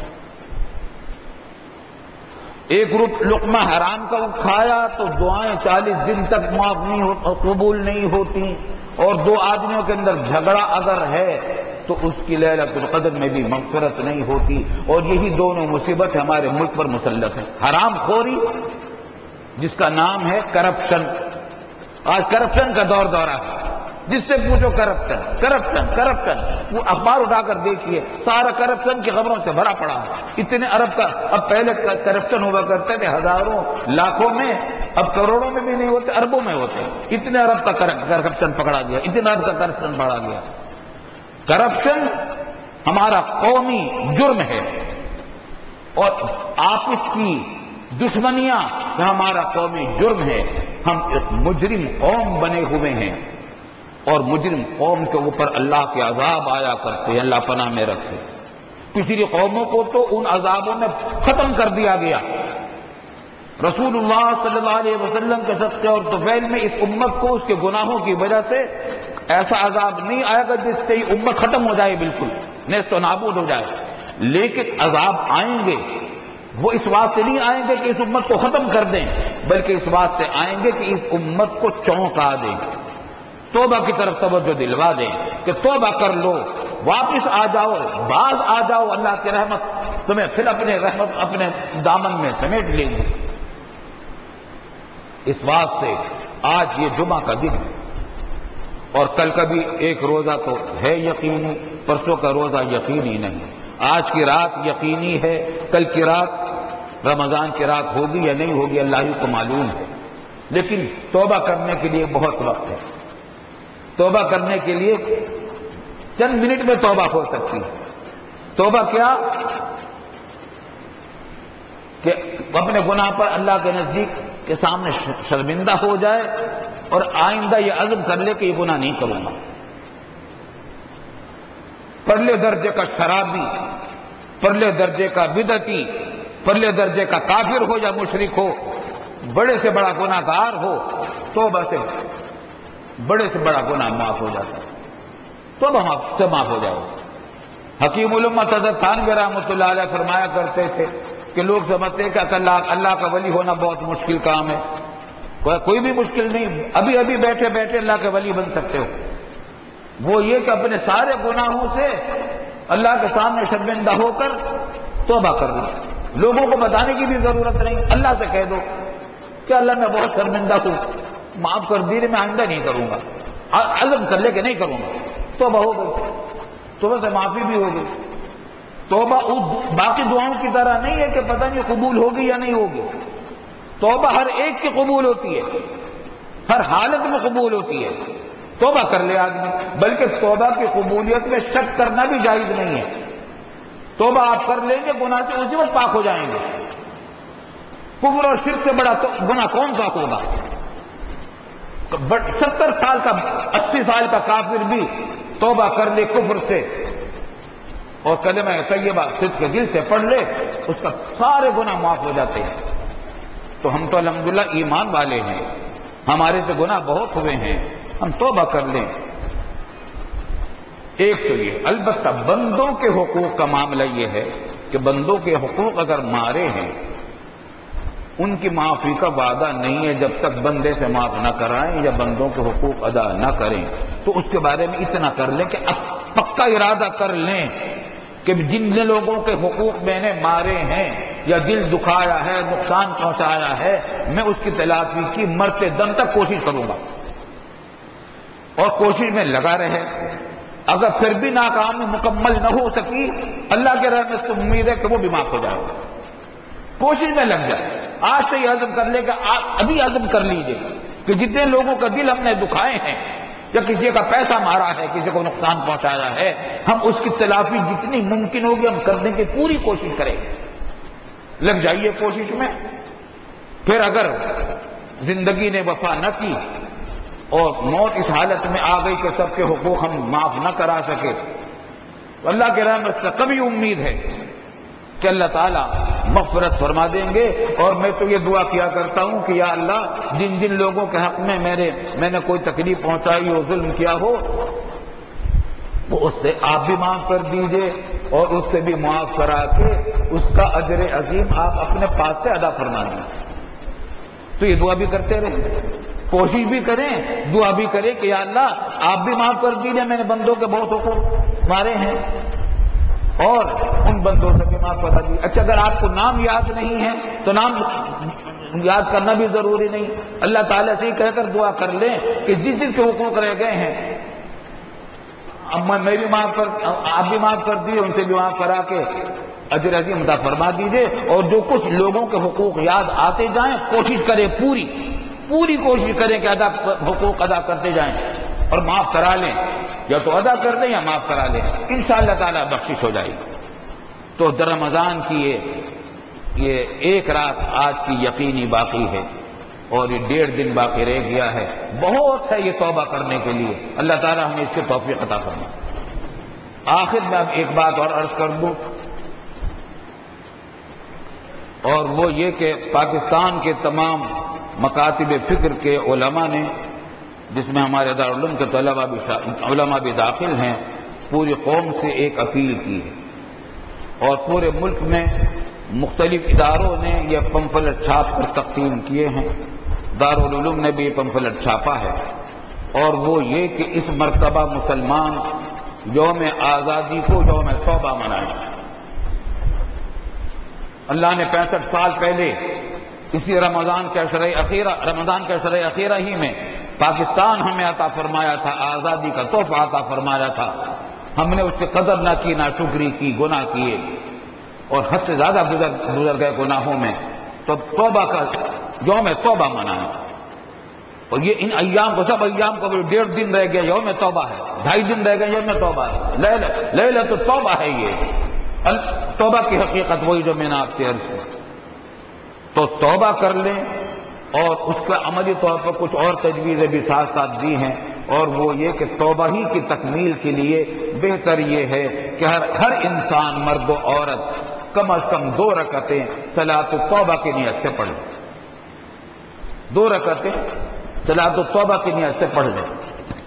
ایک لقمہ حرام کا وہ کھایا تو دعائیں چالیس دن تک معاف نہیں ہو قبول نہیں ہوتی، اور دو آدمیوں کے اندر جھگڑا اگر ہے تو اس کی لیلۃ القدر میں بھی مغفرت نہیں ہوتی، اور یہی دونوں مصیبت ہمارے ملک پر مسلط ہیں۔ حرام خوری، جس کا نام ہے کرپشن۔ آج کرپشن کا دور دورہ ہے، جس سے پوچھو کرپشن کرپشن کرپشن، وہ اخبار اٹھا کر دیکھیے، سارا کرپشن کی خبروں سے بھرا پڑا ہے۔ اتنے ارب کا، اب پہلے کرپشن ہوا کرتے تھے ہزاروں لاکھوں میں، اب کروڑوں میں بھی نہیں ہوتے، اربوں میں ہوتے۔ اتنے ارب کا کرپشن پکڑا گیا، اتنے ارب کا کرپشن پکڑا گیا۔ کرپشن ہمارا قومی جرم ہے، اور آپس کی دشمنیاں ہمارا قومی جرم ہے۔ ہم ایک مجرم قوم بنے ہوئے ہیں، اور مجرم قوم کے اوپر اللہ کے عذاب آیا کرتے ہیں، اللہ پناہ میں رکھے۔ پچھلی قوموں کو تو ان عذابوں میں ختم کر دیا گیا۔ رسول اللہ صلی اللہ علیہ وسلم کے صدقے اور طفیل میں اس امت کو اس کے گناہوں کی وجہ سے ایسا عذاب نہیں آئے گا جس سے یہ امت ختم ہو جائے، بالکل نیست و نابود ہو جائے۔ لیکن عذاب آئیں گے، وہ اس بات سے نہیں آئیں گے کہ اس امت کو ختم کر دیں، بلکہ اس بات سے آئیں گے کہ اس امت کو چونکا دیں، توبہ کی طرف توجہ دلوا دیں کہ توبہ کر لو، واپس آ جاؤ، باز آ جاؤ، اللہ کی رحمت تمہیں پھر اپنے رحمت اپنے دامن میں سمیٹ لے گی۔ اس بات سے آج یہ جمعہ کا دن، اور کل کا بھی ایک روزہ تو ہے یقینی، پرسوں کا روزہ یقینی نہیں، آج کی رات یقینی ہے، کل کی رات رمضان کی رات ہوگی یا نہیں ہوگی اللہ ہی کو معلوم ہے، لیکن توبہ کرنے کے لیے بہت وقت ہے۔ توبہ کرنے کے لیے چند منٹ میں توبہ ہو سکتی ہے۔ توبہ کیا کہ اپنے گناہ پر اللہ کے نزدیک کے سامنے شرمندہ ہو جائے، اور آئندہ یہ عزم کر لے کہ یہ گناہ نہیں کروں گا۔ پرلے درجے کا شرابی، پرلے درجے کا بدعتی، پرلے درجے کا کافر ہو یا مشرک ہو، بڑے سے بڑا گناہ گار ہو، توبہ سے بڑے سے بڑا گناہ معاف ہو جاتا ہے، توبہ سے معاف ہو جاؤ۔ حکیم الامت حضرت تھانوی رحمۃ اللہ علیہ فرمایا کرتے تھے کہ لوگ سمجھتے ہیں کہ اللہ اللہ کا ولی ہونا بہت مشکل کام ہے۔ کوئی بھی مشکل نہیں، ابھی ابھی بیٹھے بیٹھے اللہ کے ولی بن سکتے ہو۔ وہ یہ کہ اپنے سارے گناہوں سے اللہ کے سامنے شرمندہ ہو کر توبہ کر لو، لوگوں کو بتانے کی بھی ضرورت نہیں، اللہ سے کہہ دو کہ اللہ میں بہت شرمندہ ہوں، معاف کر دیجیے، میں آئندہ نہیں کروں گا، عزم کر لے کہ نہیں کروں گا، توبہ ہو گئی، توبہ سے معافی بھی ہو گئی۔ توبہ باقی دعاؤں کی طرح نہیں ہے کہ پتہ نہیں قبول ہوگی یا نہیں ہوگی، توبہ ہر ایک کی قبول ہوتی ہے، ہر حالت میں قبول ہوتی ہے، توبہ کر لے آدمی۔ بلکہ توبہ کی قبولیت میں شک کرنا بھی جائز نہیں ہے، توبہ آپ کر لیں گے گناہ سے اسی وقت پاک ہو جائیں گے۔ کفر اور شرک سے بڑا گناہ کون سا ہوگا؟ ستر سال کا اسی سال کا کافر بھی توبہ کر لے کفر سے اور کلمہ طیبہ صدق کے دل سے پڑھ لے، اس کا سارے گناہ معاف ہو جاتے ہیں۔ تو ہم تو الحمدللہ ایمان والے ہیں، ہمارے سے گناہ بہت ہوئے ہیں، ہم توبہ کر لیں، ایک تو یہ، البتہ بندوں کے حقوق کا معاملہ یہ ہے کہ بندوں کے حقوق اگر مارے ہیں ان کی معافی کا وعدہ نہیں ہے جب تک بندے سے معاف نہ کرائیں یا بندوں کے حقوق ادا نہ کریں۔ تو اس کے بارے میں اتنا کر لیں کہ اب پکا ارادہ کر لیں کہ جن لوگوں کے حقوق میں نے مارے ہیں یا دل دکھایا ہے، نقصان پہنچایا ہے، میں اس کی تلافی کی مرتے دم تک کوشش کروں گا، اور کوشش میں لگا رہے۔ اگر پھر بھی ناکامی مکمل نہ ہو سکی، اللہ کے رحمت سے امید ہے کہ وہ بھی معاف ہو جائے گا۔ کوشش میں لگ جائے، آج سے یہ عزم کر لے کہ آپ ابھی عزم کر لیجئے کہ جتنے لوگوں کا دل ہم نے دکھائے ہیں یا کسی کا پیسہ مارا ہے، کسی کو نقصان پہنچایا ہے، ہم اس کی تلافی جتنی ممکن ہوگی ہم کرنے کی پوری کوشش کریں گے۔ لگ جائیے کوشش میں۔ پھر اگر زندگی نے وفا نہ کی اور موت اس حالت میں آ گئی کہ سب کے حقوق ہم معاف نہ کرا سکے، تو اللہ کے رحمت سے کبھی امید ہے کہ اللہ تعالیٰ مغفرت فرما دیں گے۔ اور میں تو یہ دعا کیا کرتا ہوں کہ یا اللہ، جن جن لوگوں کے حق میں میرے میں نے کوئی تکلیف پہنچائی ہو، ظلم کیا ہو، وہ اس سے آپ بھی معاف کر دیجئے اور اس سے بھی معاف کرا کے اس کا اجر عظیم آپ اپنے پاس سے ادا فرما دیجئے۔ تو یہ دعا بھی کرتے رہیں، کوشش بھی کریں، دعا بھی کریں کہ یا اللہ آپ بھی معاف کر دیجئے، میں نے بندوں کے بہت حقوق مارے ہیں اور ان بندوں سے بھی معاف کرا دیجئے۔ اچھا، اگر آپ کو نام یاد نہیں ہے تو نام یاد کرنا بھی ضروری نہیں، اللہ تعالیٰ سے ہی کہہ کر دعا کر لیں کہ جس جس کے حقوق رہ گئے ہیں اب میں بھی معاف کر آپ بھی معاف کر دیجیے، ان سے بھی معاف کرا کے اجر عظیم عطا فرما دیجیے۔ اور جو کچھ لوگوں کے حقوق یاد آتے جائیں، کوشش کریں، پوری پوری کوشش کریں کہ ادا حقوق ادا کرتے جائیں اور معاف کرا لیں، یا تو ادا کر دیں یا معاف کرا لیں، انشاءاللہ تعالیٰ بخشش ہو جائے گی۔ تو رمضان کی یہ یہ ایک رات آج کی یقینی باقی ہے اور یہ ڈیڑھ دن باقی رہ گیا ہے، بہت ہے یہ توبہ کرنے کے لیے، اللہ تعالیٰ ہمیں اس کی توفیق عطا فرمائے۔ آخر میں اب ایک بات اور عرض کر دوں، اور وہ یہ کہ پاکستان کے تمام مکاتب فکر کے علماء نے، جس میں ہمارے دارالعلوم کے طلباء بھی علماء بھی داخل ہیں، پوری قوم سے ایک اپیل کی ہے، اور پورے ملک میں مختلف اداروں نے یہ پمفلٹ چھاپ کر تقسیم کیے ہیں، دارالعلوم نے بھی یہ پمفلٹ چھاپا ہے، اور وہ یہ کہ اس مرتبہ مسلمان یوم آزادی کو یوم توبہ منائیں۔ اللہ نے پینسٹھ سال پہلے اسی رمضان کے عشرۂ اخیرہ رمضان کے عشرۂ اخیرہ ہی میں پاکستان ہمیں عطا فرمایا تھا، آزادی کا تحفہ عطا فرمایا تھا، ہم نے اس کی قدر نہ کی، نہ شکری کی، گناہ کیے اور حد سے زیادہ گزر گزر گئے گناہوں میں، تو توبہ کا یوم توبہ منائیں۔ اور یہ ان ایام کو، سب ایام کو ڈیڑھ دن رہ گیا یوم توبہ ہے، ڈھائی دن رہ گئے یوم توبہ ہے، لیلۃ التوبہ ہے یہ توبہ کی حقیقت، وہی جو میں نے آپ سے عرض کی۔ تو توبہ کر لیں، اور اس کا عملی طور پر کچھ اور تجویزیں بھی ساتھ ساتھ دی ہیں، اور وہ یہ کہ توبہ ہی کی تکمیل کے لیے بہتر یہ ہے کہ ہر ہر انسان، مرد و عورت، کم از کم دو رکعتیں صلاۃ التوبہ کی نیت سے پڑھ لیں، دو رکعتیں صلاۃ التوبہ کی نیت سے پڑھ لیں۔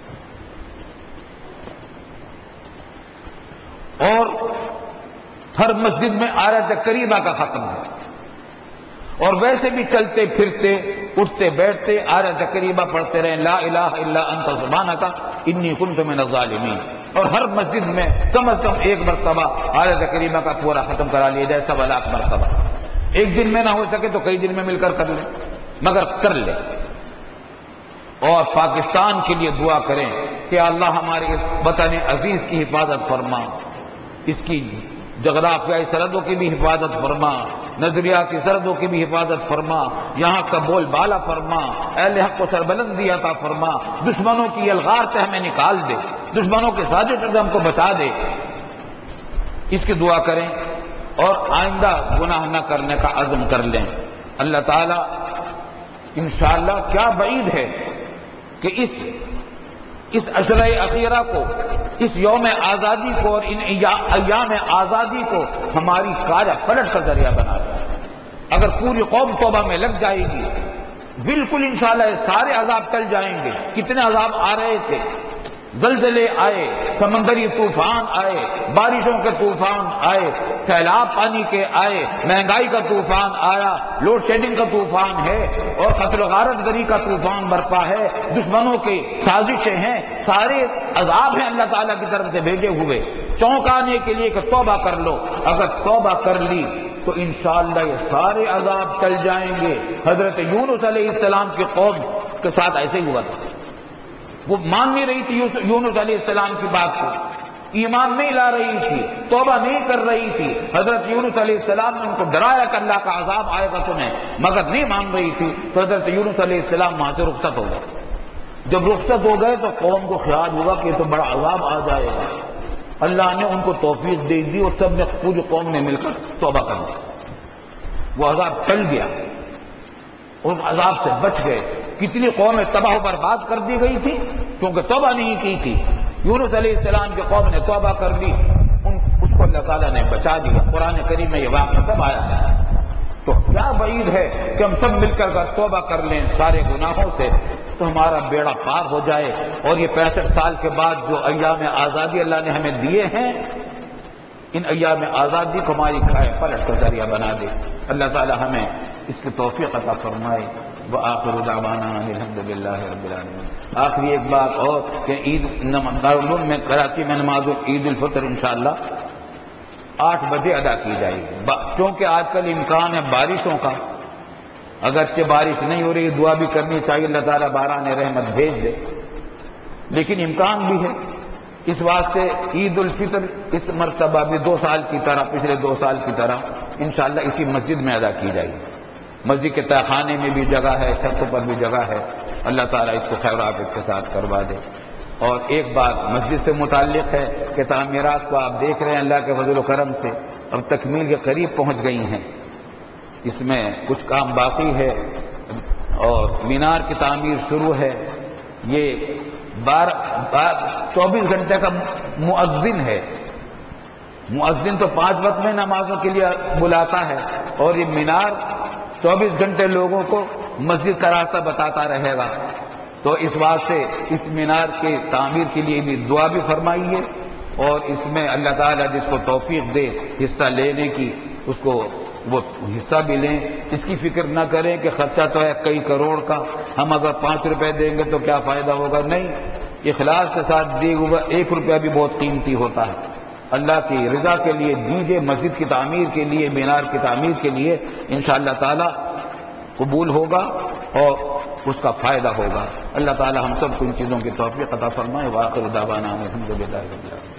اور ہر مسجد میں آیت کریمہ کا ختم ہے، اور ویسے بھی چلتے پھرتے اٹھتے بیٹھتے آیت کریمہ پڑھتے رہیں، لا الہ الا انت سبحانک انی کنت من الظالمین، اور ہر مسجد میں کم از کم ایک مرتبہ آیت کریمہ کا پورا ختم کرا لیا جائے، سوا لاکھ مرتبہ۔ ایک دن میں نہ ہو سکے تو کئی دن میں مل کر کر لیں، مگر کر لیں۔ اور پاکستان کے لیے دعا کریں کہ اللہ ہمارے اس وطن عزیز کی حفاظت فرما، اس کی جغرافیائی سرحدوں کی بھی حفاظت فرما، نظریاتی سرحدوں کی بھی حفاظت فرما، یہاں کا بول بالا فرما، اہل حق کو سربلندی عطا فرما، دشمنوں کی الغار سے ہمیں نکال دے، دشمنوں کے سازشوں سے ہم کو بچا دے، اس کی دعا کریں اور آئندہ گناہ نہ کرنے کا عزم کر لیں۔ اللہ تعالیٰ انشاءاللہ، کیا بعید ہے کہ اس اس عشرۂ اخیرہ کو، اس یوم آزادی کو اور ان ایام آزادی کو ہماری کایا پلٹ کا ذریعہ بنا دے۔ اگر پوری قوم توبہ میں لگ جائے گی، بالکل انشاءاللہ سارے عذاب ٹل جائیں گے۔ کتنے عذاب آ رہے تھے، زلزلے آئے، سمندری طوفان آئے، بارشوں کے طوفان آئے، سیلاب پانی کے آئے، مہنگائی کا طوفان آیا، لوڈ شیڈنگ کا طوفان ہے، اور قتل و غارت گری کا طوفان برپا ہے، دشمنوں کی سازشیں ہیں، سارے عذاب ہیں اللہ تعالیٰ کی طرف سے بھیجے ہوئے چونکانے کے لیے کہ توبہ کر لو۔ اگر توبہ کر لی تو انشاءاللہ یہ سارے عذاب ٹل جائیں گے۔ حضرت یونس علیہ السلام کی قوم کے ساتھ ایسے ہی ہوا تھا، وہ مان نہیں رہی تھی یونس علیہ السلام کی بات کو، ایمان نہیں لا رہی تھی، توبہ نہیں کر رہی تھی۔ حضرت یونس علیہ السلام نے ان کو ڈرایا کہ اللہ کا عذاب آئے گا تمہیں، مگر نہیں مان رہی تھی، تو حضرت یونس علیہ السلام وہاں سے رخصت ہو گئے۔ جب رخصت ہو گئے تو قوم کو خیال ہوا کہ یہ تو بڑا عذاب آ جائے گا۔ اللہ نے ان کو توفیق دے دی اور سب نے، پوری قوم نے مل کر توبہ کر دی، وہ عذاب ٹل گیا، اس عذاب سے بچ گئے۔ کتنی قومیں تباہ و برباد کر دی گئی تھی کیونکہ توبہ نہیں کی تھی۔ یونس علیہ السلام کی قوم نے توبہ کر لی، ان اس کو اللہ تعالیٰ نے بچا دیا۔ قرآن کریم میں یہ واقعہ سب آیا ہے۔ تو کیا بعید ہے کہ ہم سب مل کر توبہ کر لیں سارے گناہوں سے، تو ہمارا بیڑا پار ہو جائے، اور یہ پینسٹھ سال کے بعد جو ایام آزادی اللہ نے ہمیں دیے ہیں، ان ایام آزادی کو ہماری کھائے پلٹ کا ذریعہ بنا دے۔ اللہ تعالی ہمیں اس کی توفیق عطا فرمائے۔ وآخر دعوانا ان الحمد للہ رب العالمین۔ آخری ایک بات اور کہ عید دارالعلوم میں کراچی میں نماز عید الفطر انشاءاللہ آٹھ بجے ادا کی جائے گی، کیونکہ آج کل امکان ہے بارشوں کا، اگرچہ بارش نہیں ہو رہی، دعا بھی کرنی چاہیے اللہ تعالیٰ باران رحمت بھیج دے، لیکن امکان بھی ہے۔ اس واسطے عید الفطر اس مرتبہ بھی دو سال کی طرح، پچھلے دو سال کی طرح انشاءاللہ اسی مسجد میں ادا کی جائے گی۔ مسجد کے تہخانے میں بھی جگہ ہے، چھت پر بھی جگہ ہے، اللہ تعالیٰ اس کو خیر عافیت کے ساتھ کروا دے۔ اور ایک بات مسجد سے متعلق ہے کہ تعمیرات کو آپ دیکھ رہے ہیں اللہ کے فضل و کرم سے اب تکمیل کے قریب پہنچ گئی ہیں، اس میں کچھ کام باقی ہے، اور مینار کی تعمیر شروع ہے۔ یہ بارہ چوبیس گھنٹے کا مؤذن ہے، مؤذن تو پانچ وقت میں نمازوں کے لیے بلاتا ہے، اور یہ مینار چوبیس گھنٹے لوگوں کو مسجد کا راستہ بتاتا رہے گا۔ تو اس واسطے اس مینار کے تعمیر کے لیے بھی دعا بھی فرمائیے، اور اس میں اللہ تعالیٰ جس کو توفیق دے حصہ لینے کی، اس کو وہ حصہ بھی لیں۔ اس کی فکر نہ کریں کہ خرچہ تو ہے کئی کروڑ کا، ہم اگر پانچ روپے دیں گے تو کیا فائدہ ہوگا، نہیں، اخلاص کے ساتھ دی ہوا ایک روپیہ بھی بہت قیمتی ہوتا ہے۔ اللہ کی رضا کے لیے دیجیے، مسجد کی تعمیر کے لیے، مینار کی تعمیر کے لیے، انشاءاللہ تعالی قبول ہوگا اور اس کا فائدہ ہوگا۔ اللہ تعالی ہم سب کو ان چیزوں کی توفیق عطا فرمائے۔ وآخر دعوانا الحمد للہ رب العالمین۔